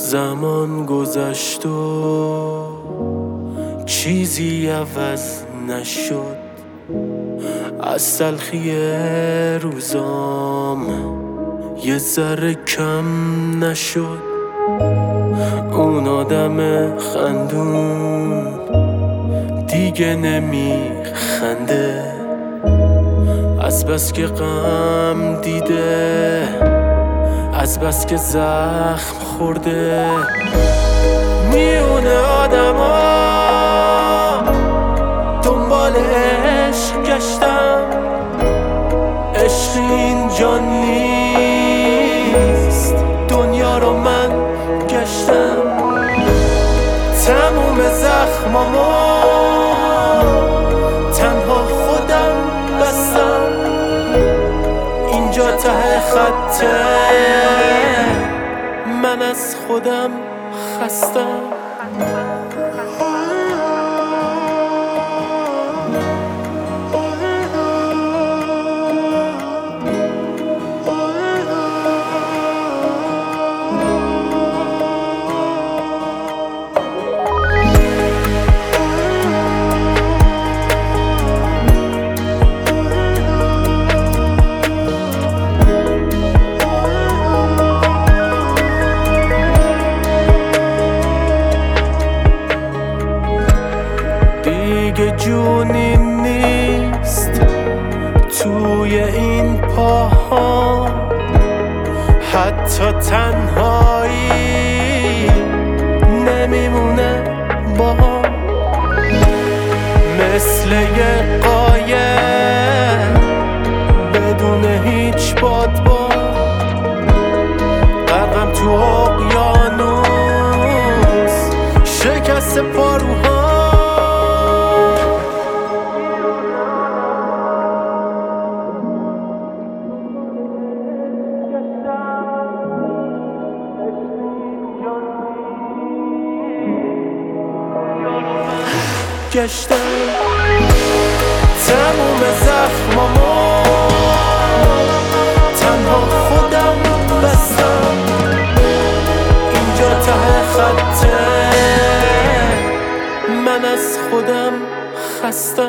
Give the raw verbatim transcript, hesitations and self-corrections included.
زمان گذشت و چیزی عوض نشد، از تلخی روزام یه ذره کم نشد. اون آدم خندون دیگه نمیخنده، از بس که غم دیده، از بس که زخم خورده. میونه آدم ها دنبال عشق گشتم، عشق اینجا نیست، دنیا رو من گشتم. تموم زخمامو تنها خودم بستم، اینجا ته خطه، من از خودم خستم. دیگه جونی نیست توی این پاها، حتی تنهایی نمیمونه با هم. مثل یه قایق بدون هیچ بادبان، غرقم تو اقیانوس شکست پاروها. گشتم تموم زخمامو تنها خودم بستم، اینجا ته خطه، من از خودم خستم.